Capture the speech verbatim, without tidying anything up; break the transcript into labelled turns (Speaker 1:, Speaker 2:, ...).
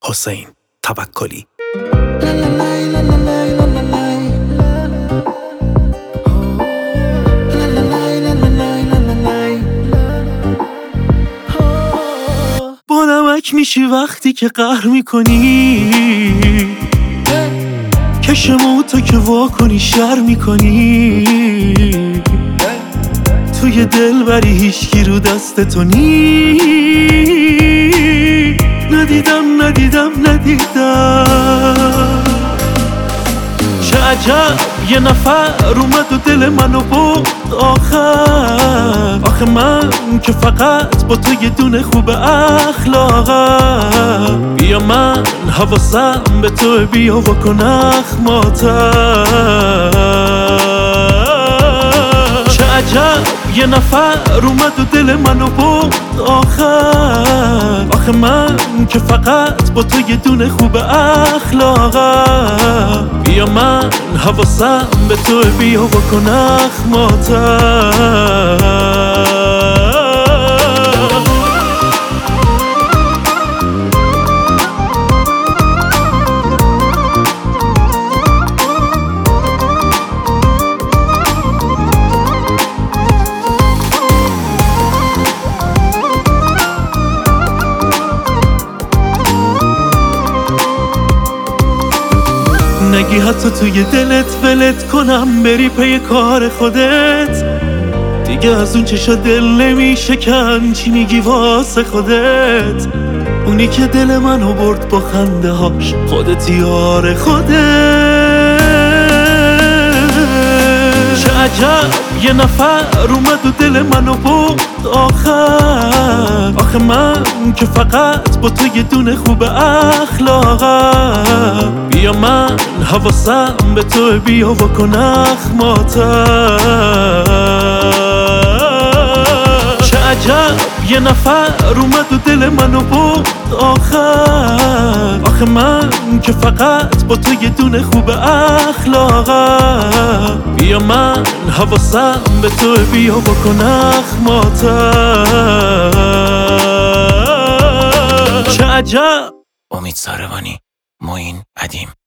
Speaker 1: حسین توکلی. با نمک میشی وقتی که قهر میکنی، کشمو تا که وا کنی شر میکنی، توی دل بری هیچکی رو دست تو نی. ندیدم ندیدم ندیدم چه عجب یه نفر اومد و دل منو برد آخر. آخه من که فقط با تو یه دونه خوب اخلاقم، بیا من حواسم به تو، بیا و کن اخماتم. چه عجب یه نفر اومد و دل منو برد آخر. آخه من که فقط با تو یه دونه خوب اخلاقم، بیا من حواسم به تو، بیا و کن اخماتم. نگی حتی توی دلت ولت کنم بری پی کار خودت، دیگه از اون چشا دل نمیشکن، چی میگی واسه خودت؟ اونی که دل منو برد با خنده هاش، خودت یار خودت. چه عجب یه نفر اومد و دل منو برد آخر. آخه من که فقط با تو یه دونه خوب اخلاقم، بیا من حواسم به تو، بیا و کن اخماتم. چه عجب یه نفر اومد و دل منو برد آخر. آخه من که فقط با تو یه دونه خوب اخلاقم، بیا من حواسم به تو، بیا و کن اخماتم. چه عجب.
Speaker 2: امید ساروانی، معین ادیم.